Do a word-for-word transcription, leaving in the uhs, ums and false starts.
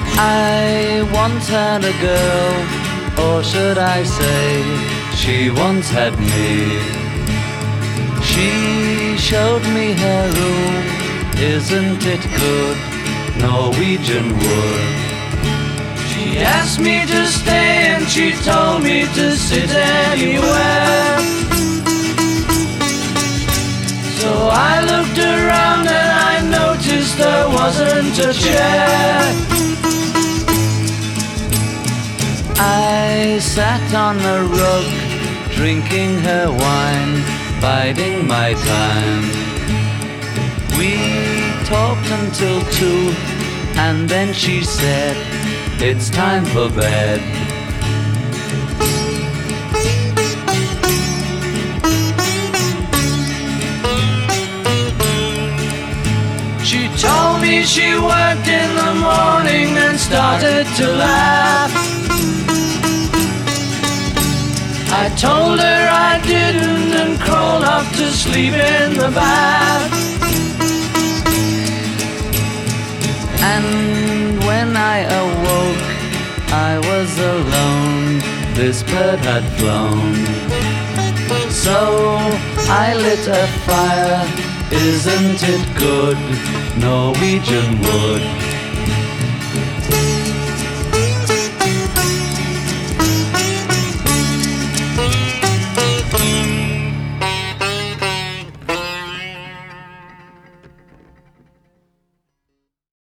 I once had a girl, or should I say, she once had me. She showed me her room, isn't it good, Norwegian wood. She asked me to stay and she told me to sit anywhere. So I looked around and I noticed there wasn't a chair. I sat on a rug, drinking her wine, biding my time. We talked until two, and then she said, it's time for bed. She told me she worked in the morning and started to laugh. I told her I didn't and crawled off to sleep in the bath. And when I awoke, I was alone, this bird had flown. So I lit a fire, isn't it good, Norwegian wood.